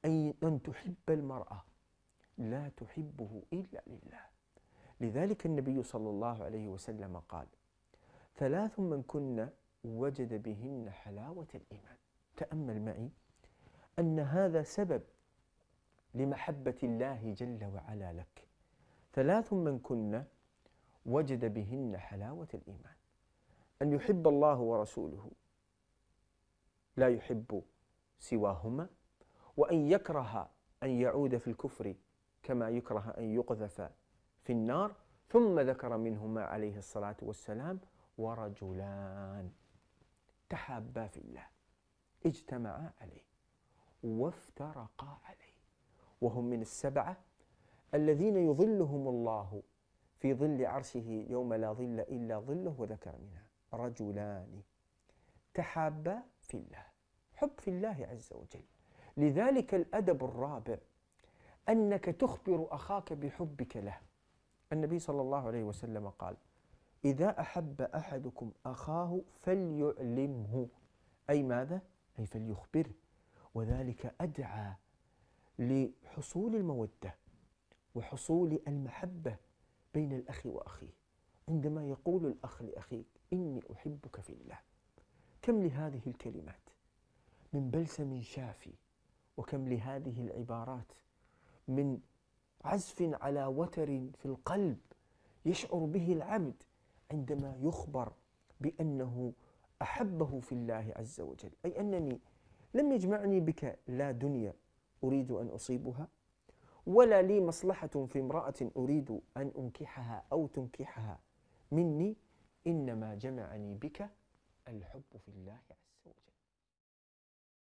أن تحب المرأة لا تحبه إلا لله. لذلك النبي صلى الله عليه وسلم قال: 3 من كن وجد بهن حلاوة الإيمان. تأمل معي أن هذا سبب لمحبة الله جل وعلا لك. 3 من كن وجد بهن حلاوة الإيمان: أن يحب الله ورسوله لا يحب سواهما، وأن يكره أن يعود في الكفر كما يكره أن يقذف في النار. ثم ذكر منهما عليه الصلاة والسلام: ورجلان تحابا في الله اجتمعا عليه وافترقا عليه، وهم من 7 الذين يظلهم الله في ظل عرشه يوم لا ظل إلا ظله. وذكر منها رجلان تحابا في الله، حب في الله عز وجل. لذلك الأدب الرابع أنك تخبر أخاك بحبك له. النبي صلى الله عليه وسلم قال: إذا أحب أحدكم أخاه فليعلمه، أي ماذا؟ أي فليخبره. وذلك أدعى لحصول المودة وحصول المحبة بين الأخ وأخيه، عندما يقول الأخ لأخيك: إني أحبك في الله. كم لهذه الكلمات من بلسم شافي، وكم لهذه العبارات من عزف على وتر في القلب يشعر به العبد عندما يخبر بأنه أحبه في الله عز وجل، أي أنني لم يجمعني بك لا دنيا أريد أن أصيبها، ولا لي مصلحة في امرأة أريد أن أنكحها أو تنكحها مني، إنما جمعني بك الحب في الله عز وجل.